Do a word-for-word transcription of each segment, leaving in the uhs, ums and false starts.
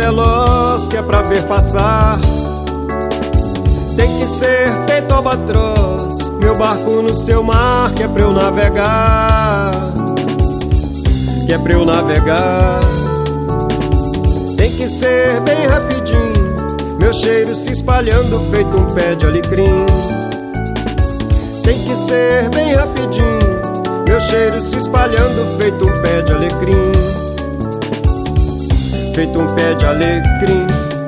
veloz que é pra ver passar. Tem que ser feito albatroz, meu barco no seu mar, que é pra eu navegar, que é pra eu navegar. Tem que ser bem rapidinho, meu cheiro se espalhando feito um pé de alecrim. Tem que ser bem rapidinho, meu cheiro se espalhando feito um pé de alecrim, feito um pé de alecrim.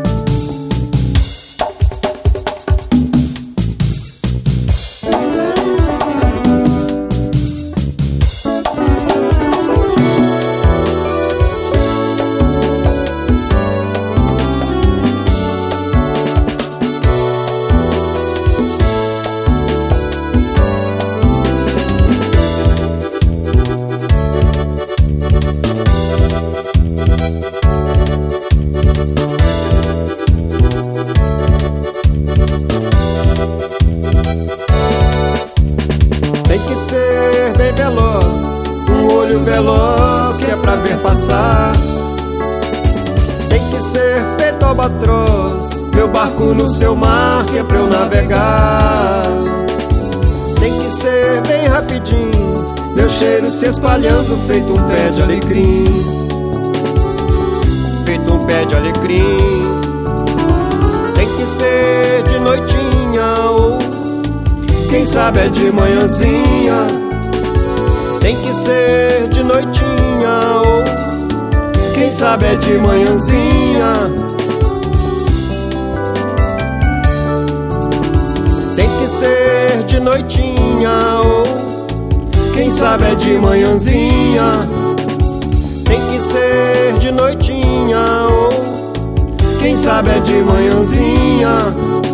Tem que ser bem veloz, um olho veloz que é pra ver passar. Tem que ser feito albatroz, meu barco no seu mar, que é pra eu navegar. Tem que ser bem rapidinho, meu cheiro se espalhando feito um pé de alecrim, feito um pé de alecrim. Tem que ser de noitinha ou quem sabe é de manhãzinha. Tem que ser de noitinha ou quem sabe é de manhãzinha. Tem que ser de noitinha ou quem sabe é de manhãzinha. Tem que ser de noitinha ou quem sabe é de manhãzinha.